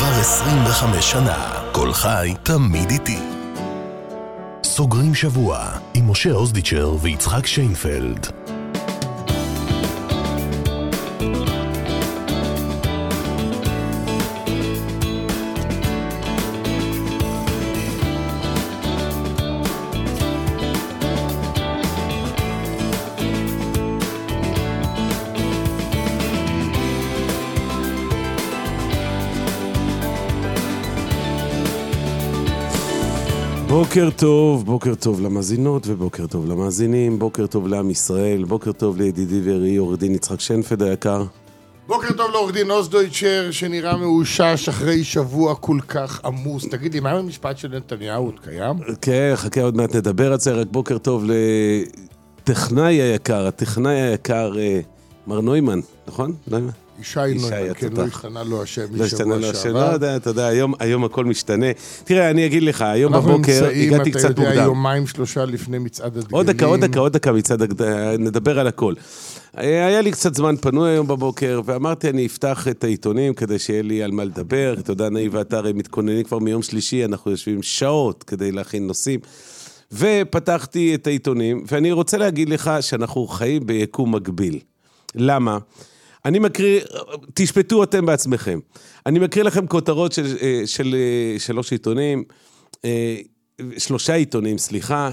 כבר 25 שנה, כל חי תמיד איתי. סוגרים שבוע עם משה אוזדיצ'ר ויצחק שיינפלד. בוקר טוב למאזינות ובוקר טוב למאזינים, בוקר טוב לעם ישראל, בוקר טוב לידידי וראי עורך דין יצחק שיינפלד היקר. בוקר טוב לעורך דין אוזדיצ'ר שנראה מאושש אחרי שבוע כל כך עמוס. תגיד לי, מה המשפט של נתניהו עוד קיים? כן, חכה עוד מעט נדבר על זה, רק בוקר טוב לטכנאי היקר, מר נוימן, נכון? נוימן? ישי נוימן, כן, לא השתנה לו השם משבוע שעבר. אתה יודע, היום הכל משתנה. תראה, אני אגיד לך, היום בבוקר הגעתי קצת מוקדם. אתה יודע, יומיים שלושה לפני מצעד הדגלים. עוד דקה מצעד הדגלים, נדבר על הכל. היה לי קצת זמן פנוי היום בבוקר, ואמרתי אני אפתח את העיתונים כדי שיהיה לי על מה לדבר. אתה יודע, אני ואתה הרי מתכוננים כבר מיום שלישי, אנחנו יושבים שעות כדי להכין נושאים. ופתחתי את העיתונים, ואני רוצה להגיד לך שאנחנו חיים ביקום מקביל. למה? אני מקריא, תשפטו אתם בעצמכם. אני מקריא לכם כותרות של שלושה עיתונים, סליחה,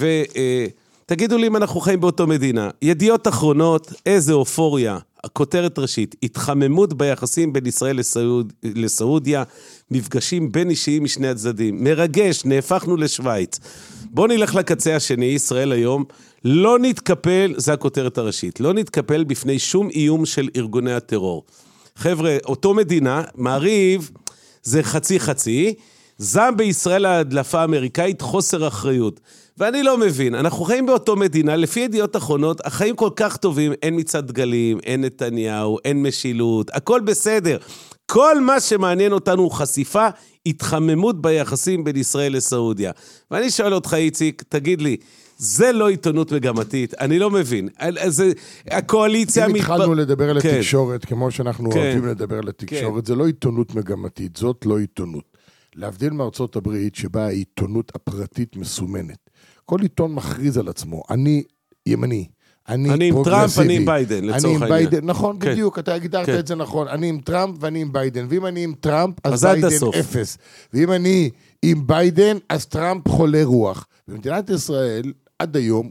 ותגידו לי אם אנחנו חיים באותו מדינה. ידיעות אחרונות, איזה אופוריה, הכותרת ראשית, התחממות ביחסים בין ישראל לסעודיה, מפגשים בין אישיים משני הצדדים, מרגש, נהפכנו לשוויץ. בואו נלך לקצה השני, ישראל היום, לא נתקפל, זה הכותרת הראשית, לא נתקפל בפני שום איום של ארגוני הטרור. חבר'ה, אותו מדינה, מעריב, זה חצי, זם בישראל ההדלפה האמריקאית חוסר אחריות. ואני לא מבין, אנחנו חיים באותו מדינה, לפי ידיעות אחרונות, החיים כל כך טובים, אין מצעד דגלים, אין נתניהו, אין משילות, הכל בסדר. כל מה שמעניין אותנו הוא חשיפה, התחממות ביחסים בין ישראל לסעודיה. ואני שואל אותך, איציק, תגיד לי, זה לא עיתונות מגמתית, אני לא מבין. הקואליציה... אם התחלנו לדבר על התקשורת, כמו שאנחנו אוהבים לדבר על התקשורת, זה לא עיתונות מגמתית, זאת לא עיתונות. להבדיל מארצות הברית, שבה העיתונות הפרטית מסומנת. כל עיתון מכריז על עצמו, אני ימני, אני עם טראמפ, אני עם ביידן, לצורך העניין. נכון, בדיוק, אתה הגדרת את זה נכון. אני עם טראמפ ואני עם ביידן. ואם אני עם טראמפ, אז ביידן אפס. ואם אני עם ביידן, אז טראמפ חולה רוח. במדינת ישראל, עד היום,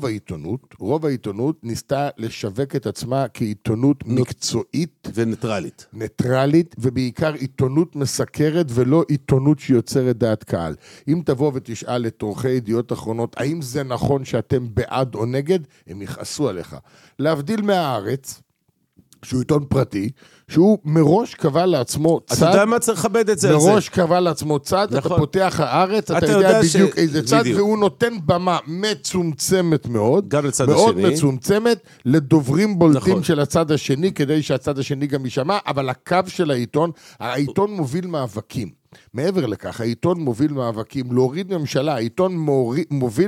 רוב העיתונות ניסתה לשווק את עצמה כעיתונות מקצועית. וניטרלית. ניטרלית, ובעיקר עיתונות מסקרת, ולא עיתונות שיוצרת דעת קהל. אם תבוא ותשאל את עורכי ידיעות אחרונות, האם זה נכון שאתם בעד או נגד? הם יכעסו עליך. להבדיל מהארץ, שהוא עיתון פרטי, שהוא מראש קבע לעצמו צד. אתה יודע מה צריך לכבד את זה? מראש קבע לעצמו צד, אתה פותח הארץ, אתה יודע בדיוק איזה צד, והוא נותן במה מצומצמת מאוד, גם לצד מאוד השני. מצומצמת, לדוברים בולטים של הצד השני, כדי שהצד השני גם יישמע, אבל הקו של העיתון מוביל מאבקים. מעבר לכך, העיתון מוביל מאבקים, להוריד ממשלה, העיתון מוביל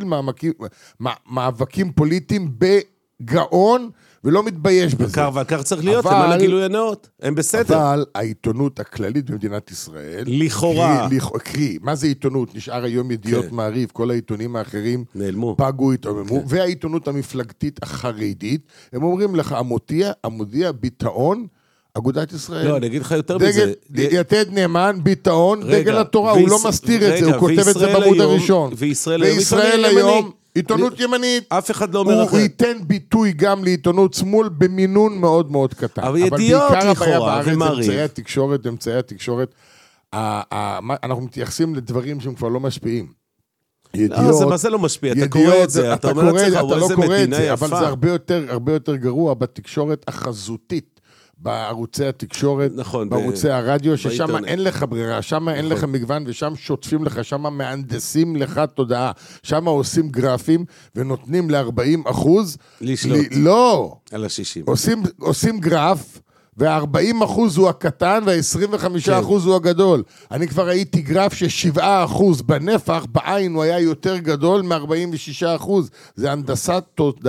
מאבקים פוליטיים בגאון, ולא מתבייש בזה. וכך צריך להיות, למען הגילוי הנאות. הם בסדר. אבל העיתונות הכללית במדינת ישראל... לכאורה. קרי, מה זה עיתונות? נשאר היום ידיעות מעריב, כל העיתונים האחרים... נעלמו. פגו, התעוממו. והעיתונות המפלגתית החרדית, הם אומרים לך, המודיע, ביטאון, אגודת ישראל. לא, אני אגיד לך יותר מזה. יתד נאמן, ביטאון, דגל התורה, הוא לא מסתיר את זה, הוא כותב את זה בעמוד הראשון. וישראל היום... עיתונות ימנית, אף אחד לא אומר אחרת. הוא ייתן ביטוי גם לעיתונות שמאל במינון מאוד מאוד קטן. אבל ידיעות לכאורה, ומעריב. אמצעי התקשורת, אנחנו מתייחסים לדברים שהם כבר לא משפיעים. לא, זה לא משפיע, אתה קורא את זה, אתה אומר לעצמך, איזה מדינה יפה. אבל זה הרבה יותר גרוע בתקשורת החזותית. בערוצי התקשורת, נכון, בערוצי הרדיו, ששם אין לך ברירה, שם אין לך מגוון, ושם שוטפים לך, שם מהנדסים לך תודעה, שם עושים גרפים, ונותנים ל-40%, לשלוט. לא. על ה-60. עושים גרף, וה-40% הוא הקטן, וה-25% הוא הגדול. אני כבר ראיתי גרף ש7% בנפח, בעין הוא היה יותר גדול מ-46%. זה הנדסת תודעה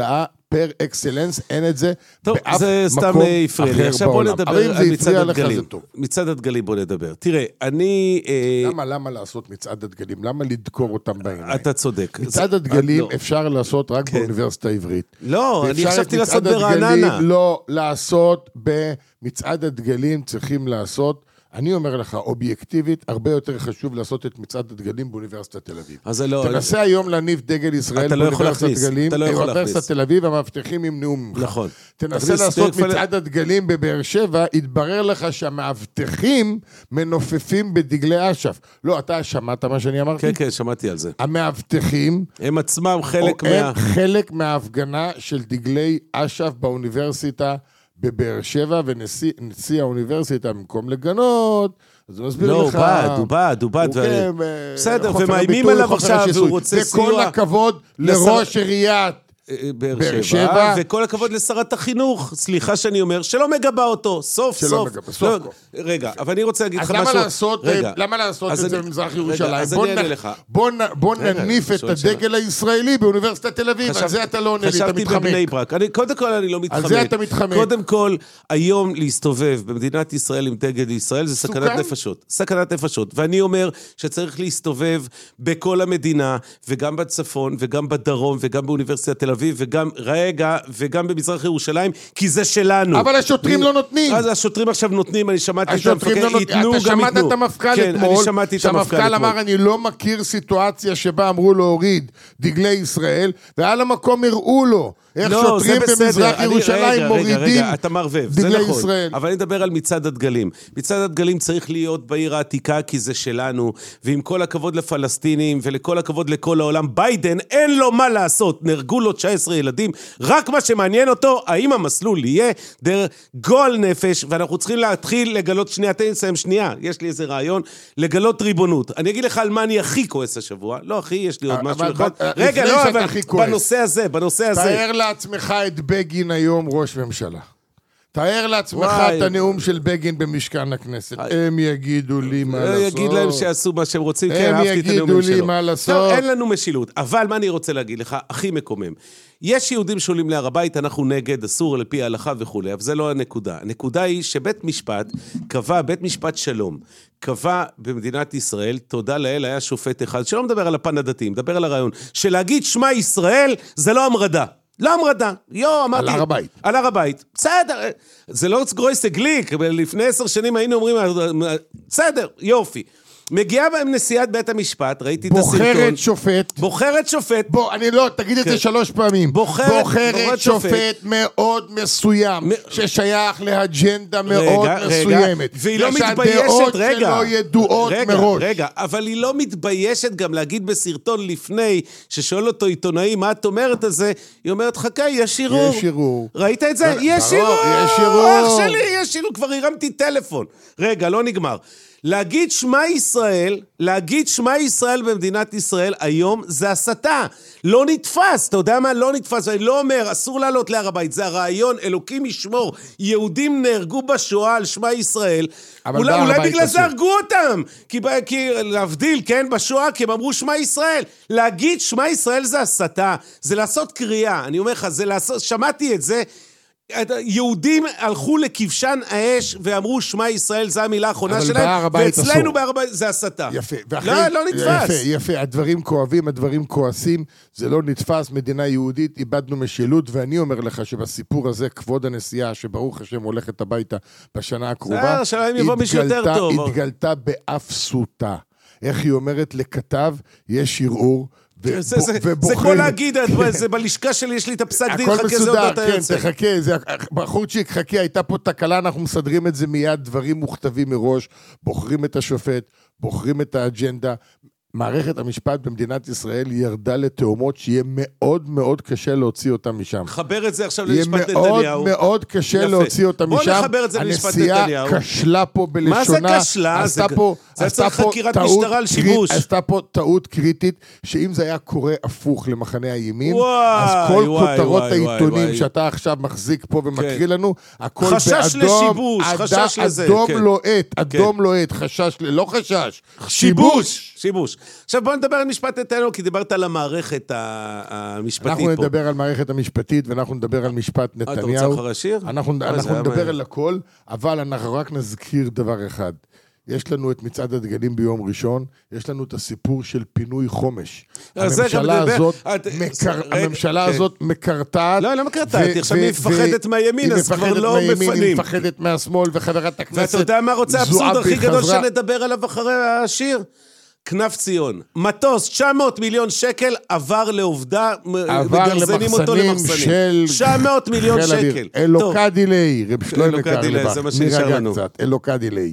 פר אקסלנס, אין את זה טוב, באף זה סתם מקום הפריע לי. אחר עכשיו בוא בעולם. נדבר אבל אם על זה מצעד הפריע לך הדגלים. זה טוב. מצעד הדגלים בוא נדבר. תראה, אני... למה לעשות מצעד הדגלים? למה לדקור אותם בעיניים? אתה צודק. מצעד הדגלים אפשר לעשות רק באוניברסיטה העברית. לא, אני חשבתי לעשות מצעד ברעננה. הדגלים לא לעשות במצעד הדגלים, צריכים לעשות, אני אומר לך, אובייקטיבית, הרבה יותר חשוב לעשות את מצעד הדגלים באוניברסיטת תל אביב. אז זה לא... תנסה היום להניף דגל ישראל באוניברסיטת הדגלים, באוניברסיטת תל אביב, המאבטחים ימנעו ממך. נכון. תנסה לעשות מצעד הדגלים בבאר שבע, יתברר לך שהמאבטחים מנופפים בדגלי אש"ף. לא, אתה שמעת מה שאני אמרתי? כן, כן, שמעתי על זה. המאבטחים... הם עצמם חלק הם חלק מההפגנה של דגלי אש"ף באוניברסיטה בבאר שבע, ונשיא האוניברסיטה במקום לגנות, אז הוא מסביר לך... לא, הוא בא. בסדר, ומאיימים עליו עכשיו, והוא רוצה סיוע... וכל הכבוד לראש עיריית באר שבע, וכל הכבוד לשרת החינוך, סליחה שאני אומר, שלא מגבה אותו, סוף. רגע, אבל אני רוצה להגיד לך משהו... למה לעשות את זה במזרח ירושלים? בוא נניף את הדגל הישראלי באוניברסיטת תל אביב, על זה אתה לא עונה לי, אתה מתחמק. בבני ברק, קודם כל אני לא מתחמק. על זה אתה מתחמק. קודם כל, היום להסתובב במדינת ישראל עם דגל ישראל, זה סכנת נפשות. ואני אומר שצריך להסתובב בכל המדינה, וגם בצפון, וגם בדרום, וגם באוניברסיטת תל אביב, וגם במזרח ירושלים, כי זה שלנו. אבל השוטרים לא נותנים. אז השוטרים עכשיו נותנים, אני שמעתי את המפקד, אתה שמעת את המפכ"ל אתמול, שהמפכ"ל אמר, אני לא מכיר סיטואציה שבה אמרו להוריד דגלי ישראל, ועל המקום הראו לו, איך שוטרים במזרח ירושלים מורידים אתה מערבב, דגלי ישראל. אבל אני מדבר על מצעד הדגלים. מצעד הדגלים צריך להיות בעיר העתיקה, כי זה שלנו, ועם כל הכבוד לפלסטינים, ולכל הכבוד לכל העולם, ביידן אין לו מה לעשות, נהרגו לו 19 ילדים, רק מה שמעניין אותו, האם המסלול יהיה דרך גועל נפש, ואנחנו צריכים להתחיל לגלות שנייה, יש לי איזה רעיון, לגלות ריבונות. אני אגיד לך על מה אני הכי כועס השבוע, לא אחי, יש לי עוד משהו אחד. רגע, לא, אבל בנושא הזה. תאר לעצמך את בגין היום ראש ממשלה. תאר לעצמך את הנאום של בגין במשכן הכנסת. הם יגידו לי מה לעשות. יגיד להם שיעשו מה שהם רוצים, כי אהבתי את הנאומים שלו. הם יגידו לי מה לעשות. אין לנו משילות. אבל מה אני רוצה להגיד לך, הכי מקומם. יש יהודים שעולים להר הבית, אנחנו נגד, אסור לפי ההלכה וכו', אבל זה לא הנקודה. הנקודה היא שבית משפט קבע, בית משפט שלום, קבע במדינת ישראל, תודה לאל, היה שופט אחד, שלא מדבר על הפן הדתי, מדבר על הרעיון, שלהגיד שמה ישראל זה לא המרדה. לא המרדה, אמרתי. על הר הבית. על הר הבית, בסדר. זה לא גרויס גליק, לפני 10 שנים היינו אומרים, בסדר, יופי. מגיעה בהם נשיאת בית המשפט, ראיתי את הסרטון. בוחרת שופט. בוא, אני לא, תגיד את זה 3 פעמים. בוחרת שופט מאוד מסוים, ששייך לאג'נדה מאוד מסוימת. והיא לא מתביישת, שלא ידועות מראש. רגע, אבל היא לא מתביישת גם להגיד בסרטון לפני, ששואל אותו עיתונאי, מה את אומרת על זה? היא אומרת, חכה, יש ערעור. יש ערעור. ראית את זה? יש ערעור. אח שלי, יש ערעור. כבר הרמתי טלפון. רגע, לא נגמר. להגיד שמה ישראל במדינת ישראל היום זה הסתה. לא נתפס, אתה יודע מה? לא נתפס. אני לא אומר, אסור לעלות להר הבית. זה הרעיון, אלוקים ישמור. יהודים נהרגו בשואה על שמה ישראל. אולי בגלל זה הרגו אותם. כי להבדיל, כן, בשואה, כי הם אמרו שמה ישראל. להגיד שמה ישראל זה הסתה. זה לעשות קריאה. אני אומר לך, שמעתי את זה. יהודים הלכו לכבשן האש ואמרו שמה ישראל, זה המילה האחרונה שלהם, ואצלנו בהר הבית זה הסתה. יפה. לא נתפס. יפה, הדברים כואבים, הדברים כועסים, זה לא נתפס, מדינה יהודית, איבדנו משילות, ואני אומר לך שבסיפור הזה, כבוד הנשיאה, שברוך השם הולכת הביתה בשנה הקרובה, התגלתה באף סוטה. איך היא אומרת לכתב, יש ערעור, זה כל להגיד, זה בלשכה שלי, יש לי את הפסק דין, חכה זה עוד אתה יוצא. כן, תחכה, בחורצ'יק, חכה, הייתה פה תקלה, אנחנו מסדרים את זה מיד, דברים מוכתבים מראש, בוחרים את השופט, בוחרים את האג'נדה, מערכת המשפט במדינת ישראל ירדה לתאומות שיהיה מאוד מאוד קשה להוציא אותם משם. חבר את זה עכשיו למשפט נתניהו. יהיה מאוד מאוד קשה להוציא אותם משם. בוא נחבר את זה למשפט נתניהו. הנשיאה כשלה פה בלשונה. מה זה כשלה? זה צריך חקירת משטרה על שיבוש. עשתה פה טעות קריטית, שאם זה היה קורה הפוך למחנה הימין, אז כל כותרות העיתונים שאתה עכשיו מחזיק פה ומקריא לנו, הכל באדום. חשש לשיבוש, חשש לזה. אדום לוהט, לא חשש. שיבוש. חידוש. עכשיו בוא נדבר על משפט נתניהו, כי דיברת על המערכת המשפטית פה. אנחנו נדבר על מערכת המשפטית, ואנחנו נדבר על משפט נתניהו. אתה רוצה אחר השיר? אנחנו נדבר על הכל, אבל אנחנו רק נזכיר דבר אחד. יש לנו את מצעד הדגלים ביום ראשון, יש לנו את הסיפור של פינוי חומש. הממשלה הזאת מקרטעת. לא מקרטעת, עכשיו היא מפחדת מהימין, אז כבר לא מפנים. היא מפחדת מהשמאל, וחברת הכנסת ואתה יודע מה רוצה האבסורד הכי גדול שנדבר עליו אחרי השיר? כנף ציון. מטוס, 900 מיליון שקל, עבר לעובדה, מגרזנים אותו למחסנים. 900 מיליון שקל. אלוקה דילי, רב שלמה קרליבך. זה מה שנשאר לנו. אלוקה דילי.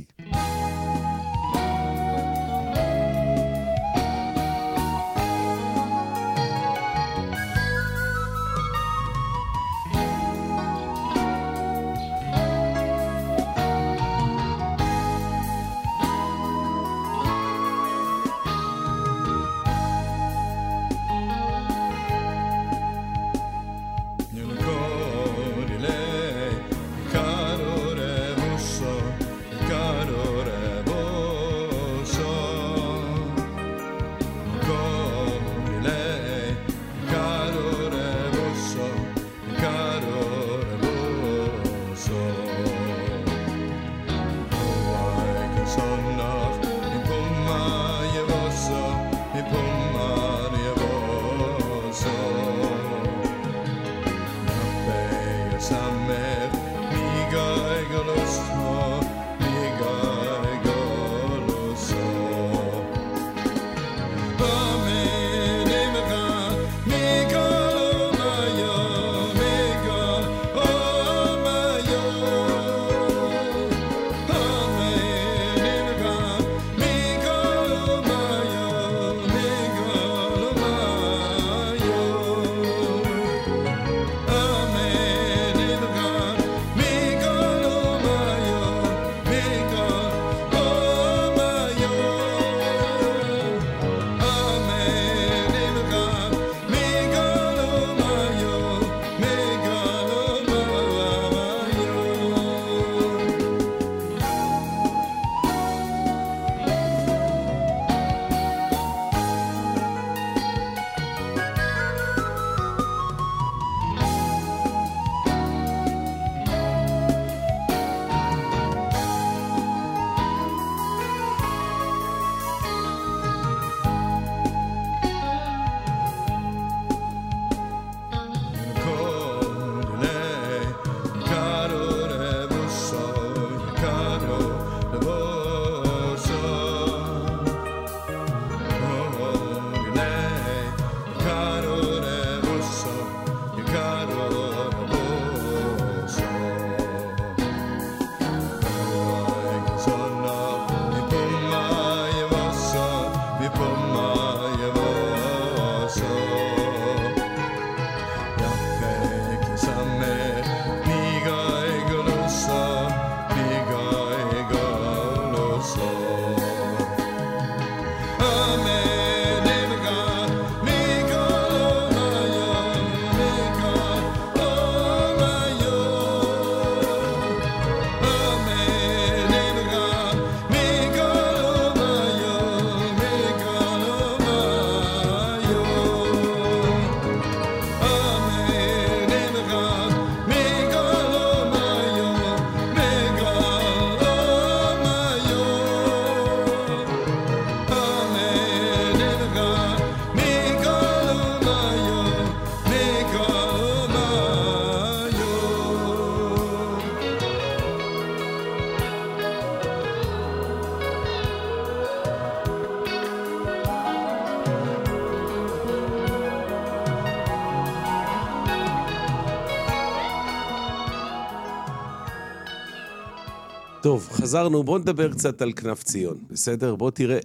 טוב, חזרנו, בוא נדבר קצת על כנף ציון, בסדר? בוא תראה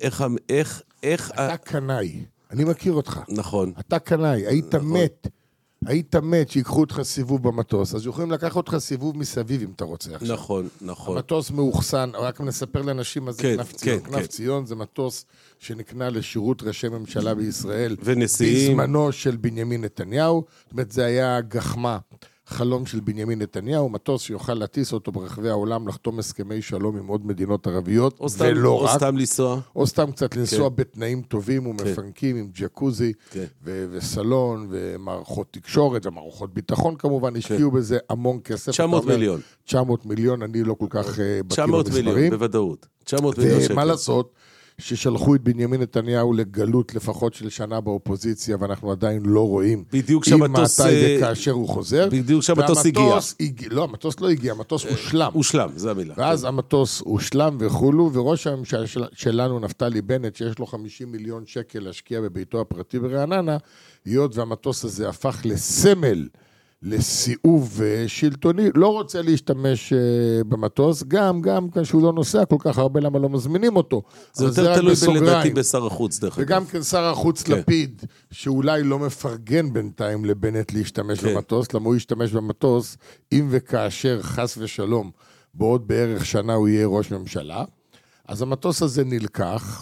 איך... אתה קנאי, אני מכיר אותך. נכון. אתה קנאי, היית מת שיקחו אותך סיבוב במטוס, אז יכולים לקחת אותך סיבוב מסביב אם אתה רוצה עכשיו. נכון. המטוס מאוחסן, רק נספר לאנשים מה זה כנף ציון. כנף ציון זה מטוס שנקנה לשירות ראשי ממשלה בישראל. ונשיאים. בזמנו של בנימין נתניהו, זאת אומרת זה היה גחמה חלום של בנימין נתניהו, מטוס שיוכל להטיס אותו ברחבי העולם, לחתום הסכמי שלום עם עוד מדינות ערביות, ולא רק. או סתם לנסוע. או סתם קצת לנסוע בתנאים טובים ומפנקים, עם ג'קוזי וסלון ומערכות תקשורת ומערכות ביטחון כמובן, השקיעו בזה המון כסף. 900 מיליון. 900 מיליון, אני לא כל כך בקיא במספרים. 900 מיליון, בוודאות. 900 מיליון שקל. ומה לעשות? ששלחו את בנימין נתניהו לגלות לפחות של שנה באופוזיציה, ואנחנו עדיין לא רואים בדיוק שהמטוס... מתי וכאשר הוא חוזר. בדיוק שהמטוס הגיע. לא, המטוס לא הגיע, המטוס הושלם. הושלם, זה המילה. ואז המטוס הושלם וכולו, וראש הממשלה שלנו, נפתלי בנט, שיש לו 50 מיליון שקל להשקיע בביתו הפרטי ברעננה, היות והמטוס הזה הפך לסמל, לסיאוב שלטוני, לא רוצה להשתמש במטוס, גם כשהוא לא נוסע כל כך הרבה, למה לא מזמינים אותו. זה יותר תלוי לדעתי בשר החוץ, דרך אגב. וגם כן שר החוץ לפיד, שאולי לא מפרגן בינתיים לבנט להשתמש במטוס, למה הוא ישתמש במטוס, אם וכאשר חס ושלום, בעוד בערך שנה הוא יהיה ראש ממשלה, אז המטוס הזה נלקח,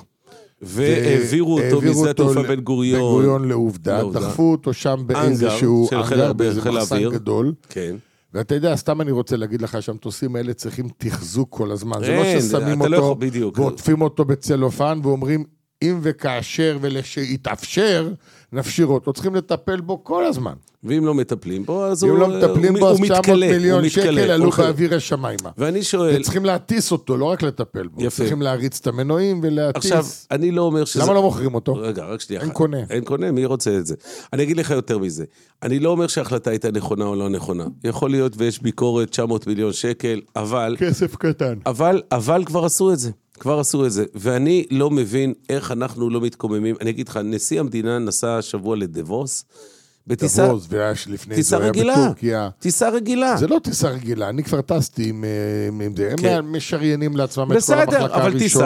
והעבירו אותו משדה התעופה בן גוריון לעובדה, דחפו אותו שם באיזשהו אנגר, באיזה מחסן גדול, ואתה יודע, סתם אני רוצה להגיד לך שהמטוסים האלה צריכים תחזוק כל הזמן, זה לא ששמים אותו ועוטפים אותו בצלופן ואומרים אם וכאשר ולשיתאפשר נפשיר אותו, צריכים לטפל בו כל הזמן. ואם לא מטפלים בו, אז הוא מתקלה. אם לא מטפלים בו, אז 900 מיליון שקל עלו באוויר השמיימה. ואני שואל... וצריכים להטיס אותו, לא רק לטפל בו. צריכים להריץ את המנועים ולהטיס. עכשיו, אני לא אומר שזה... למה לא מוכרים אותו? רגע, רק שנייה. אין קונה. אין קונה, מי רוצה את זה? אני אגיד לך יותר מזה. אני לא אומר שההחלטה הייתה נכונה או לא נכונה. יכול להיות ויש ביקורת 900 מיליון שקל, אבל... כסף קטן. אבל כבר עשו את זה. כבר עשו את זה, ואני לא מבין איך אנחנו לא מתקוממים. אני אגיד לך, נשיא המדינה נסע שבוע לדבוס, בטיסה רגילה. טיסה רגילה. זה לא טיסה רגילה, אני כבר טסתי עם זה, הם משריינים לעצמם את כל המחלקה הראשונה.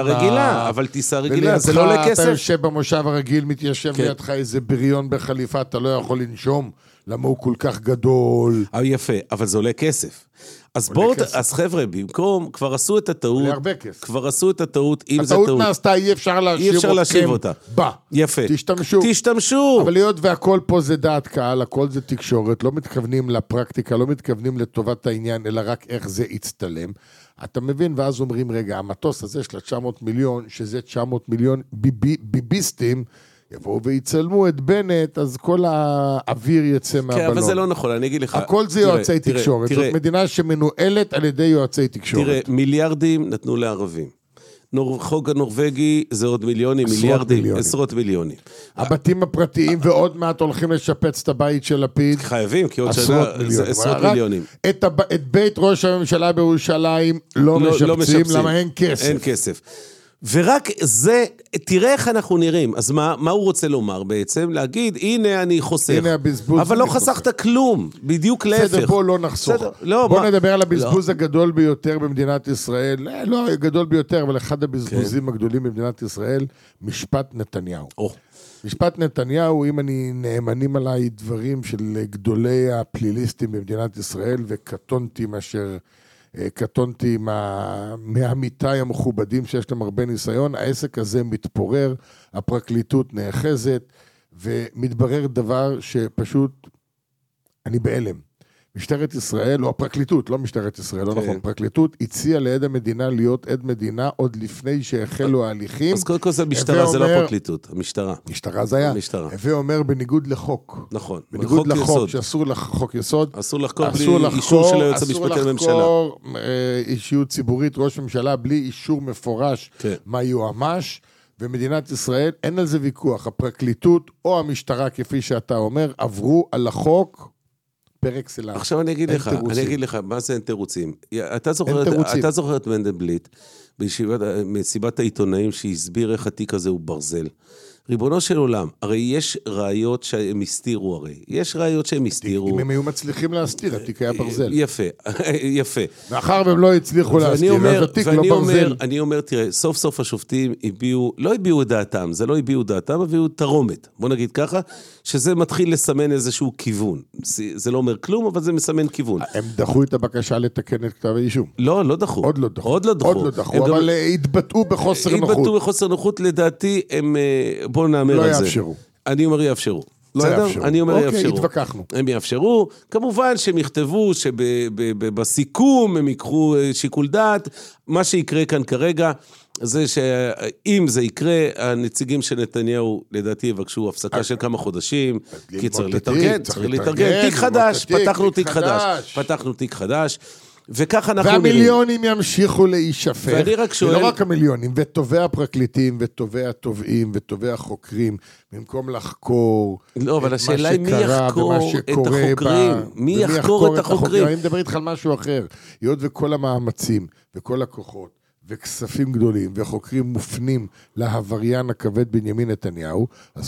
אבל טיסה רגילה, זה לא עולה כסף. אתה יושב במושב הרגיל, מתיישב לידך איזה בריון בחליפה, אתה לא יכול לנשום, למה הוא כל כך גדול. יפה, אבל זה עולה כסף. אז בואו, אז חבר'ה, במקום, כבר עשו את הטעות, כבר עשו את הטעות, אם זה טעות. הטעות נעשתה, אי אפשר להשיב אותה. בא. יפה. תשתמשו. אבל להיות והכל פה זה דעת קהל, הכל זה תקשורת, לא מתכוונים לפרקטיקה, לא מתכוונים לטובת העניין, אלא רק איך זה יצטלם. אתה מבין, ואז אומרים, רגע, המטוס הזה של 900 מיליון, שזה 900 מיליון ביביסטים, יבואו ויצלמו את בנט, אז כל האוויר יצא מהבלון. כן, אבל זה לא נכון, אני אגיד לך. הכל זה יועצי תקשורת. זאת מדינה שמנוהלת על ידי יועצי תקשורת. תראה, מיליארדים נתנו לערבים. חוק הנורווגי זה עוד מיליונים, מיליארדים, עשרות מיליונים. הבתים הפרטיים ועוד מעט הולכים לשפץ את הבית של לפיד. חייבים, כי עוד שנה זה עשרות מיליונים. את בית ראש הממשלה בירושלים לא משפצים, למה אין כסף. אין כסף. ורק זה, תראה איך אנחנו נראים. אז מה הוא רוצה לומר בעצם? להגיד, הנה אני חוסך. הנה הבזבוז. אבל לא חסכת כלום, בדיוק להפך. בסדר, בוא לא נחסוך. בוא נדבר על הבזבוז הגדול ביותר במדינת ישראל. לא הגדול ביותר, אבל אחד הבזבוזים הגדולים במדינת ישראל, משפט נתניהו. משפט נתניהו, אם אני נאמנים עליי דברים של גדולי הפליליסטים במדינת ישראל, וקטונתי קטונתי מהעמיתיי המכובדים שיש להם הרבה ניסיון, העסק הזה מתפורר, הפרקליטות נאחזת, ומתברר דבר שפשוט, אני בהלם. משטרת ישראל, או הפרקליטות, לא משטרת ישראל, לא נכון, פרקליטות הציעה לעד המדינה להיות עד מדינה עוד לפני שהחלו ההליכים. אז קודם כל זה משטרה, זה לא פרקליטות, המשטרה. משטרה זה היה. הווה אומר בניגוד לחוק. נכון. בניגוד לחוק, שאסור לחוק יסוד. אסור לחקור בלי אישור של היועץ המשפטי לממשלה. אסור לחקור אישיות ציבורית, ראש ממשלה, בלי אישור מפורש מה יועמ"ש. במדינת ישראל אין על זה ויכוח. הפרקליטות או המשטרה, כפי שאתה אומר, עברו על החוק פרק סלאם. עכשיו אני אגיד לך, מה זה אין תירוצים? אתה זוכר את מנדלבליט, מסיבת העיתונאים שהסביר איך התיק הזה הוא ברזל. ריבונו של עולם, הרי יש ראיות שהם הסתירו הרי. יש ראיות שהם הסתירו. אם הם היו מצליחים להסתיר, התיק היה ברזל. יפה. מאחר והם לא הצליחו להסתיר, אז התיק לא ברזל. אני אומר, תראה, סוף סוף השופטים לא הביעו את דעתם, זה לא הביעו את דעתם, הביעו תרומת. בוא נגיד ככה, שזה מתחיל לסמן איזשהו כיוון. זה לא אומר כלום, אבל זה מסמן כיוון. הם דחו את הבקשה לתקן את כתב האישום. לא דחו. עוד לא דחו, אבל התבטאו בחוסר נוחות. התבטאו בחוסר נוחות, לדעתי, הם... בוא נאמר על זה. יאפשרו. אני אומר יאפשרו. לא יאפשרו. אני אומר יאפשרו. אוקיי, התווכחנו. הם יאפשרו, כמובן שהם יכתבו שבסיכום הם יקחו שיקול דעת, מה שיקרה כאן כרגע, זה שאם זה יקרה, הנציגים של נתניהו, לדעתי, יבקשו הפסקה של כמה חודשים, כי צריך לתרגן, תיק חדש, פתחנו תיק חדש, וככה אנחנו נראים. והמיליונים ימשיכו להישפך. ואני רק שואל... ולא רק המיליונים, וטובי הפרקליטים, וטובי התובעים, וטובי החוקרים, במקום לחקור לא, אבל השאלה היא מי יחקור את החוקרים. מי יחקור את החוקרים? אני מדבר איתך על משהו אחר. היות וכל המאמצים, וכל הכוחות, וכספים גדולים, וחוקרים מופנים להווריין הכבד בנימין נתניהו, אז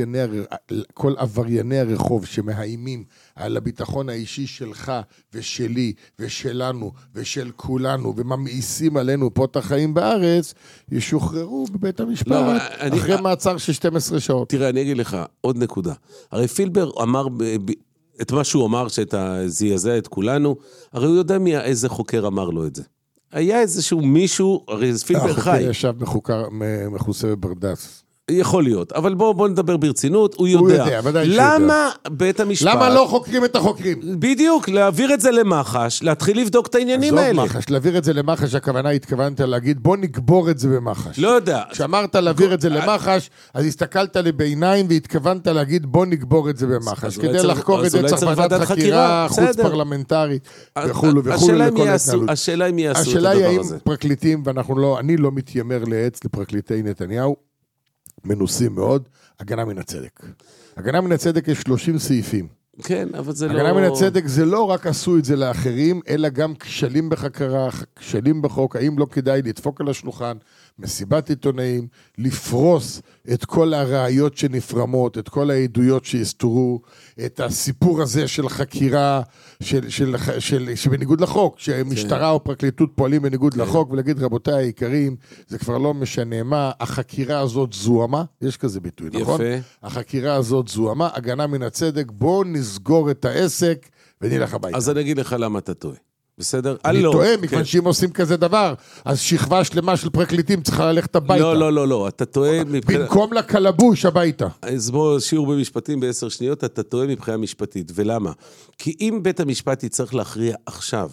כל עברייני הרחוב שמהאימים על הביטחון האישי שלך ושלי ושלנו ושל כולנו, וממאיסים עלינו פה את החיים בארץ, ישוחררו בבית המשפט, אחרי מעצר של 12 שעות. תראה, אני אגיד לך עוד נקודה. הרי פילבר אמר את מה שהוא אמר, שאתה זעזע את כולנו, הרי הוא יודע איזה חוקר אמר לו את זה. היה איזשהו מישהו, הרי פילבר חי. החוקר ישב מחוסה בברדס. יכול להיות, אבל בוא נדבר ברצינות, הוא יודע. למה בית המשפט... למה לא חוקרים את החוקרים? בדיוק, להעביר את זה למח"ש, להתחיל לבדוק את העניינים האלה. מח"ש, להעביר את זה למח"ש, הכוונה התכוונת להגיד, בוא נקבור את זה במח"ש. לא יודע. כשאמרת להעביר את זה למח"ש, אז הסתכלת לי בעיניים, והתכוונת להגיד, בוא נקבור את זה במח"ש. כדי לחקור את זה צריך ועדת חקירה חוץ פרלמנטרית, וכולו וכולו לכל ההתנהלות. השאלה היא מי יעשו את הדבר הזה. השאלה היא האם פרקליטים, ואני לא מתיימר לעץ לפרקליטי נתניהו, מנוסים מאוד, הגנה מן הצדק. הגנה מן הצדק יש 30 סעיפים. כן, אבל זה לא... הגנה מן הצדק זה לא רק עשו את זה לאחרים, אלא גם כשלים בחקרה, כשלים בחוק, האם לא כדאי לדפוק על השולחן, מסיבת עיתונאים, לפרוס את כל הראיות שנפרמות, את כל העדויות שהסתורו, את הסיפור הזה של חקירה, שבניגוד לחוק, שמשטרה או פרקליטות פועלים בניגוד לחוק, ולהגיד רבותיי היקרים, זה כבר לא משנה מה, החקירה הזאת זוהמה, יש כזה ביטוי, נכון? יפה. החקירה הזאת זוהמה, הגנה מן הצדק, בואו נסגור את העסק ונלך הביתה. אז אני אגיד לך למה אתה טועה. בסדר? אני טועה, מכיוון שאם עושים כזה דבר, אז שכבה שלמה של פרקליטים צריכה ללכת הביתה. לא, אתה טועה... במקום לקלבוש הביתה. אז בוא, שיעור במשפטים ב10 שניות, אתה טועה מבחינה משפטית. ולמה? כי אם בית המשפט יצטרך להכריע עכשיו,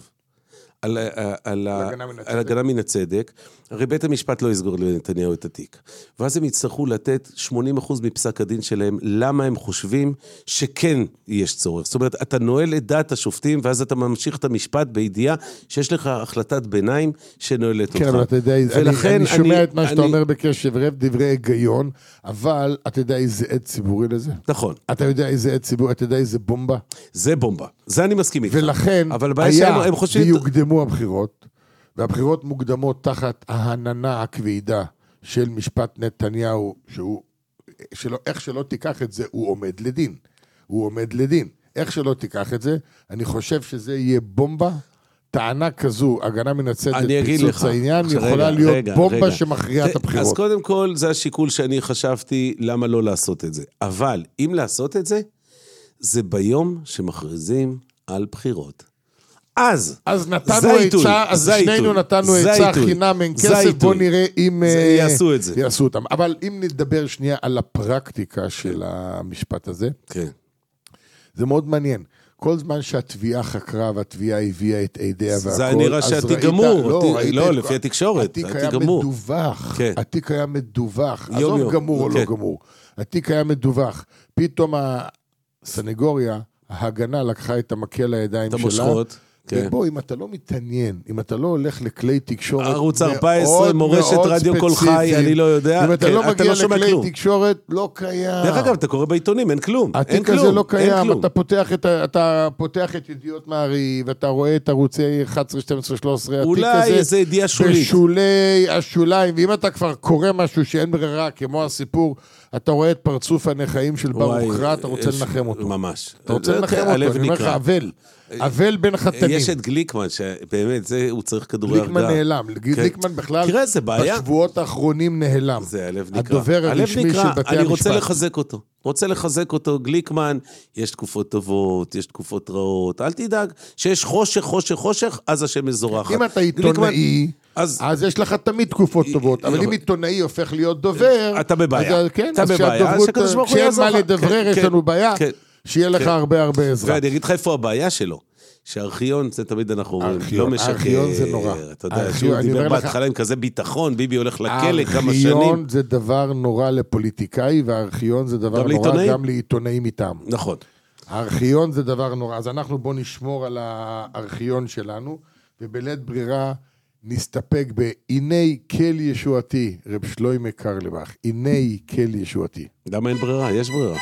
על הגנה מן הצדק, הרי בית המשפט לא יסגור לנתניהו את התיק. ואז הם יצטרכו לתת 80% מפסק הדין שלהם, למה הם חושבים שכן יש צורך. זאת אומרת, אתה נועל את דעת השופטים, ואז אתה ממשיך את המשפט בידיעה שיש לך החלטת ביניים שנועלת אותך. כן, אבל אתה יודע, אני שומע את מה שאתה אומר בקשב רב, דברי היגיון, אבל אתה יודע איזה עד ציבורי לזה? נכון. אתה יודע איזה עד ציבורי, אתה יודע איזה בומבה? זה בומבה. זה אני מסכים איתך. ולכן היה ויוקדמו הבחירות, והבחירות מוקדמות תחת ההננה הכבדה של משפט נתניהו, איך שלא תיקח את זה, הוא עומד לדין. הוא עומד לדין. איך שלא תיקח את זה, אני חושב שזה יהיה בומבה, טענה כזו, הגנה מן הצדק, פיצוץ העניין, יכולה להיות בומבה שמכריעה את הבחירות. אז קודם כל, זה השיקול שאני חשבתי, למה לא לעשות את זה. אבל, אם לעשות את זה, זה ביום שמכריזים על בחירות. אז נתנו עצה, אז שנינו נתנו עצה חינם, אין כסף, בוא נראה אם יעשו את זה. יעשו אותם. אבל אם נדבר שנייה על הפרקטיקה של המשפט הזה, זה מאוד מעניין. כל זמן שהתביעה חקרה והתביעה הביאה את עדיה והכל, זה נראה שהתיק גמור, לא, לפי התקשורת, התיק היה מדווח, התיק היה מדווח, עזוב גמור או לא גמור, התיק היה מדווח, פתאום הסנגוריה, ההגנה לקחה את המקל לידיים שלה, ובוא, אם אתה לא מתעניין, אם אתה לא הולך לכלי תקשורת ערוץ 14, מורשת רדיו כל חי, אני לא יודע, אם אתה לא מגיע לכלי תקשורת, לא קיים. דרך אגב, אתה קורא בעיתונים, אין כלום. התיק הזה לא קיים, אתה פותח את ידיעות מעריב, ואתה רואה את ערוצי 11, 12, 13, אולי איזה ידיעה שולית. בשולי השוליים, ואם אתה כבר קורא משהו שאין ברירה, כמו הסיפור, אתה רואה את פרצוף הנחיים של ברוך רע, אתה רוצה לנחם אותו. ממש. אתה רוצה לנחם אותו, אני אומר לך, אבל בין חתנים. יש את גליקמן, שבאמת, הוא צריך כדורי הרגעה. גליקמן נעלם. גליקמן בכלל, בשבועות האחרונים נעלם. זה הלב נקרא. הדובר הרשמי של בתי המשפט. אני רוצה לחזק אותו. גליקמן, יש תקופות טובות, יש תקופות רעות. אל תדאג שיש חושך, אז השם מזורחת. אם אתה עיתונאי, אז יש לך תמיד תקופות טובות, אבל אם עיתונאי הופך להיות דובר, אתה בבעיה. אז כשאין מה לדברר, יש לנו בעיה, שיהיה לך הרבה עזרה. ואני אגיד לך איפה הבעיה שלו. שהארכיון, זה תמיד אנחנו אומרים, לא משקר. הארכיון זה נורא. אתה יודע, שהוא דיבר בהתחלה עם כזה ביטחון, ביבי הולך לכלא כמה שנים. הארכיון זה דבר נורא לפוליטיקאי, והארכיון זה דבר נורא גם לעיתונאים איתם. נכון. הארכיון זה דבר נורא. אז אנחנו בוא נשמור על הארכיון שלנו, ובלית ברירה נסתפק הנה כל ישועתי, רב שלוימה קרליבך, הנה כל ישועתי. למה אין ברירה? יש ברירה.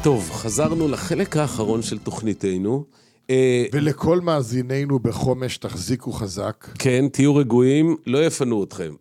טוב, חזרנו לחלק האחרון של תוכניתנו. ולכל מאזינינו בחומש תחזיקו חזק. כן, תהיו רגועים, לא יפנו אתכם.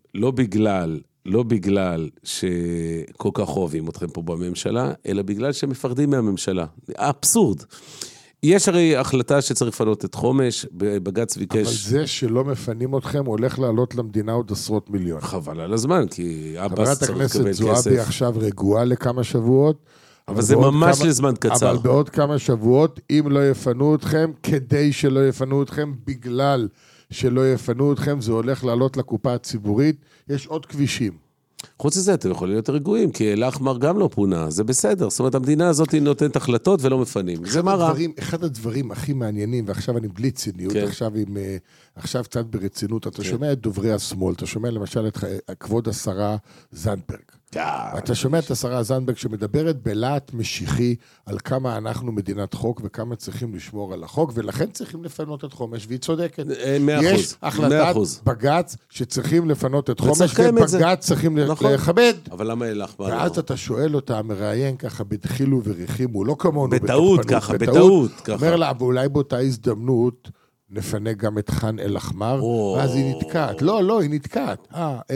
לא בגלל שכל כך אוהבים אתכם פה בממשלה, אלא בגלל שמפחדים מהממשלה. אבסורד. יש הרי החלטה שצריך לפנות את חומש, בג"ץ ביקש... אבל זה שלא מפנים אתכם הולך לעלות למדינה עוד עשרות מיליון. חבל על הזמן, כי אבס צריך לקבל כסף. חברת הכנסת זועבי עכשיו רגועה לכמה שבועות. אבל זה ממש לזמן קצר. אבל בעוד כמה שבועות, אם לא יפנו אתכם, כדי שלא יפנו אתכם, בגלל שלא יפנו אתכם, זה הולך לעלות לקופה הציבורית. יש עוד כבישים. חוץ לזה, אתם יכולים להיות רגועים, כי אל-אחמר גם לא פונה, זה בסדר. זאת אומרת, המדינה הזאת נותנת החלטות ולא מפנים. זה מה רע? אחד הדברים הכי מעניינים, ועכשיו אני בלי ציניות, עכשיו קצת ברצינות, אתה שומע את דוברי השמאל, אתה שומע למשל את כבוד השרה זנדברג. אתה שומע את השרה זנדברג שמדברת בלהט משיחי על כמה אנחנו מדינת חוק וכמה צריכים לשמור על החוק, ולכן צריכים לפנות את חומש, והיא צודקת. 100%. יש החלטת בג"ץ שצריכים לפנות את חומש, ובג"ץ צריכים לכבד. אבל למה אל-אחמר? ואז אתה שואל אותה, מראיין ככה בדחילו וריחימו, לא כמונו. בטעות ככה, בטעות ככה. אומר לה, ואולי באותה הזדמנות, נפנה גם את חן אל-אחמר, ואז היא נתקעת. לא, היא נתקעת.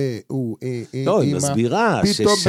לא, היא מסבירה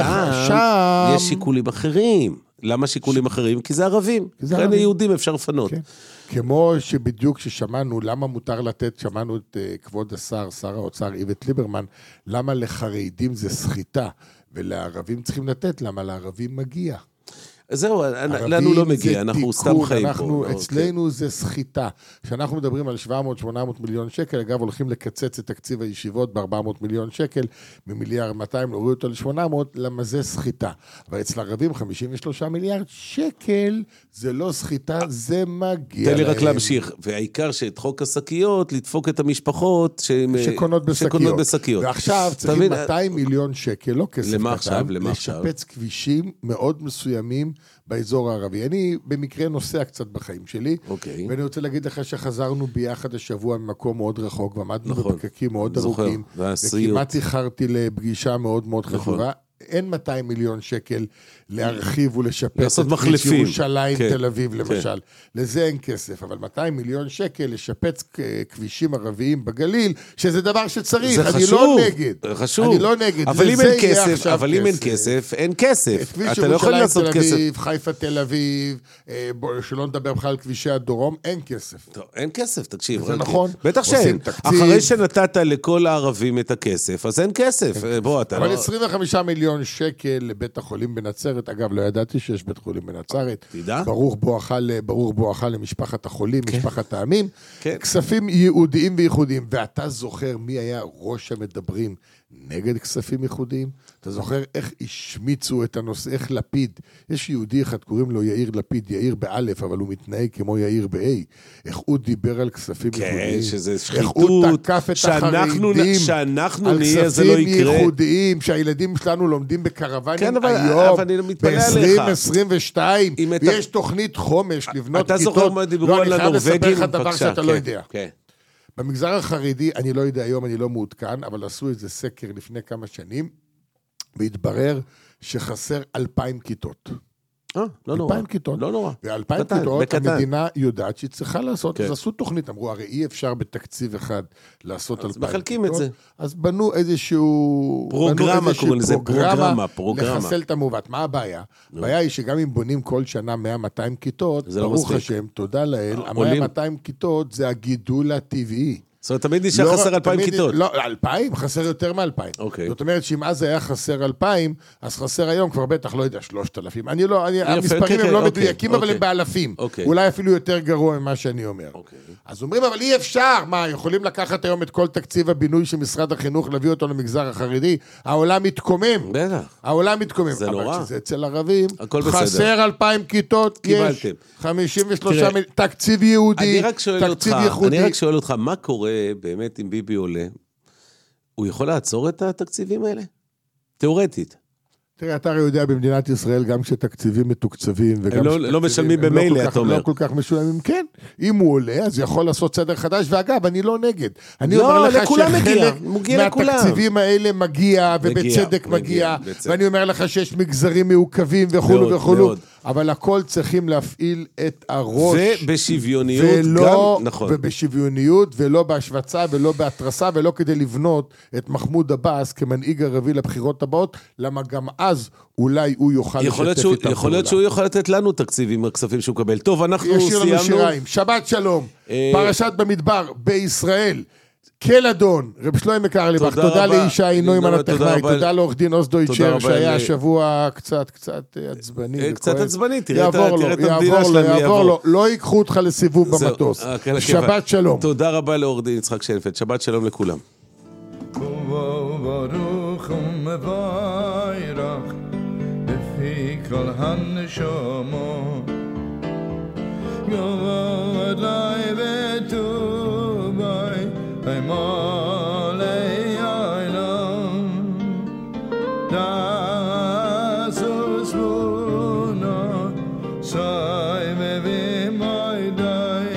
ששם יש שיקולים אחרים. למה שיקולים אחרים? כי זה ערבים. כאן היהודים אפשר לפנות. כמו שבדיוק ששמענו, למה מותר לתת, שמענו את כבוד שר האוצר איווט ליברמן, למה לחרדים זה סחיטה, ולערבים צריכים לתת, למה לערבים מגיע. זהו, לנו לא מגיע, אנחנו סתם חיים פה. אצלנו זה סחיטה. כשאנחנו מדברים על 700-800 מיליון שקל, אגב, הולכים לקצץ את תקציב הישיבות ב-400 מיליון שקל, ממיליארד 200 להוריד אותו ל-800, למה זה סחיטה. אבל אצל ערבים 53 מיליארד שקל, זה לא סחיטה, זה מגיע להם. תן לי רק להמשיך, והעיקר שאת חוק השקיות, לדפוק את המשפחות שקונות בשקיות. ועכשיו צריכים 200 מיליון שקל, לא כסף קטן, לשפץ כבישים מאוד מסוימים, באזור הערבי. אני במקרה נוסע קצת בחיים שלי, ואני רוצה להגיד לך שחזרנו ביחד השבוע ממקום מאוד רחוק, ועמדנו בפקקים מאוד ארוכים, וכמעט איחרתי לפגישה מאוד מאוד חשובה. אין 200 מיליון שקל להרחיב ולשפץ את כביש ירושלים, תל אביב למשל. לזה אין כסף, אבל 200 מיליון שקל לשפץ כבישים ערביים בגליל, שזה דבר שצריך, אני לא נגד. זה חשוב. אני לא נגד. אבל אם אין כסף, אין כסף. אתה לא יכול לעשות כסף. חיפה תל אביב, שלא נדבר בכלל על כבישי הדרום, אין כסף. אין כסף, תקשיב. זה נכון. בטח שאין. אחרי שנתת לכל הערבים את הכסף, אז אין כסף. אבל 25 מיליון שקל לבית החולים בנצרת, אגב, לא ידעתי שיש בית חולים בנצרת. תדע? ברוך בואך למשפחת החולים, משפחת העמים. כספים ייעודיים וייחודיים. ואתה זוכר מי היה ראש המדברים נגד כספים ייחודיים? אתה זוכר איך השמיצו את הנושא, איך לפיד, יש יהודי אחד, קוראים לו יאיר לפיד, יאיר באלף, אבל הוא מתנהג כמו יאיר באי. איך הוא דיבר על כספים ייחודיים. כן, שזה שחיתות. איך הוא תקף את החרדים. שאנחנו נהיה, זה לא יקרה. על כספים ייחודיים, שהילדים שלנו לומדים בקרוונים כן, היום, ב-2022, ויש תוכנית חומש לבנות כיתות. אתה זוכר מה דיברו על הנורווגים? אני חייב לספר לך דבר שאתה לא יודע. כן. במגזר החרדי, אני לא יודע היום, אני לא מעודכן, אבל עשו איזה סקר לפני כמה שנים, והתברר שחסר 2,000 כיתות. לא נורא. 2,000 כיתות. לא נורא. ו2,000 כיתות, המדינה יודעת שהיא צריכה לעשות, אז עשו תוכנית, אמרו, הרי אי אפשר בתקציב אחד לעשות 2,000 כיתות. אז מחלקים את זה. אז בנו איזשהו... פרוגרמה, לחסל את המעוות. מה הבעיה? הבעיה היא שגם אם בונים כל שנה 100-200 כיתות, ברוך השם, תודה לאל, ה-100-200 כיתות זה הגידול הטבעי. זאת אומרת, תמיד נשאר חסר 2,000 כיתות. לא, 2,000, חסר יותר מ-2,000. זאת אומרת שאם אז היה חסר 2,000, אז חסר היום כבר בטח, לא יודע, 3,000. המספרים הם לא מדויקים, אבל הם באלפים. אולי אפילו יותר גרוע ממה שאני אומר. אז אומרים, אבל אי אפשר. מה, יכולים לקחת היום את כל תקציב הבינוי של משרד החינוך, להביא אותו למגזר החרדי? העולם מתקומם. בטח. העולם מתקומם. זה נורא. אבל כשזה אצל ערבים, חסר 2,000 כיתות, יש 53 תקציב יהודי, תקציב ייחודי. אני רק שואל אותך, מה קורה באמת אם ביבי עולה, הוא יכול לעצור את התקציבים האלה? תיאורטית. תראה, אתה הרי יודע במדינת ישראל, גם כשתקציבים מתוקצבים, וגם לא משלמים במילא, אתה אומר. לא כל כך משולמים, כן. אם הוא עולה, אז יכול לעשות סדר חדש, ואגב, אני לא נגד. אני לא, אומר לך לכולם שחלק מגיע מהתקציבים האלה מגיע, ובצדק מגיע, ואני אומר לך שיש מגזרים מעוכבים וכולו וכולו, אבל הכל צריכים להפעיל את הראש. ובשוויוניות גם, נכון. ובשוויוניות, ולא בהשווצה, ולא בהתרסה, ולא כדי לבנות את מחמוד עבאס כמנהיג ערבי לבחירות הבאות, למה גם אז אולי הוא יוכל לשתף איתם פעולה. יכול להיות שהוא יכול לתת לנו תקציב עם הכספים שהוא קבל. טוב, אנחנו סיימנו. שבת שלום, פרשת במדבר, בישראל. כל אדון, רב שלמה קרליבך, תודה לישי נוימן הטכנאי, תודה לעורך דין עוז דויטשר, שהיה השבוע קצת עצבני. קצת עצבני, תראה את המדינה שלהם, יעבור לו, לא ייקחו אותך לסיבוב במטוס. שבת שלום. תודה רבה לעורך דין יצחק שיינפלד, שבת שלום לכולם. ברוך ומבורך בפי כל הנשמות יבוא אליי וטובי אמולי אילם דסו סבונה סי מבמי די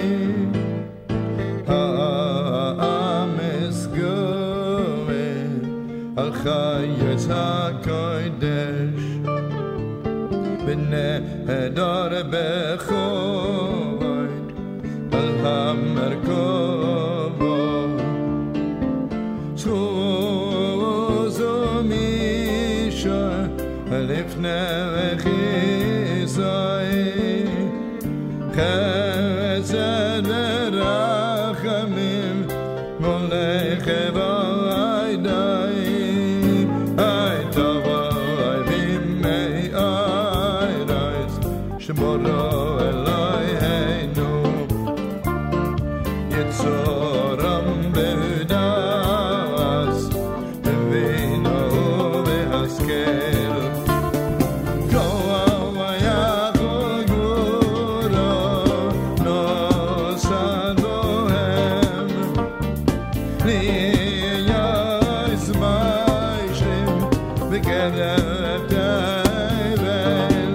על חייץ הקודש בנהדר בחוין על המרכבה זוזו מישה לפני וחיסאי חסד ורחמים מולך ועידי Shemoro Eloheinu Yitzoram Bedas Bevino Behaskel Koayacho Guro Nosan Bohem Liyas Maishim Begedev Tevel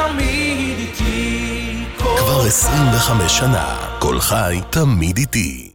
כבר 25 שנה, כל חי תמיד איתי.